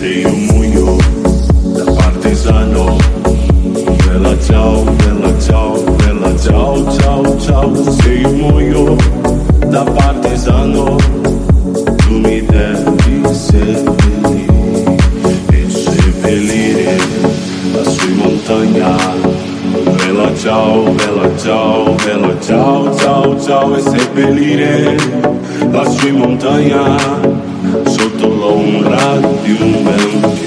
sei un mugno da partisano. Bella ciao, bella ciao, bella ciao, ciao, ciao. Sei un mugno da partisano. Tu mi devi seppellire lassù in montagna. Bella ciao, bella ciao, bella ciao, ciao, ciao. E seppellire lassù in montagna sotto l'ombra di un bel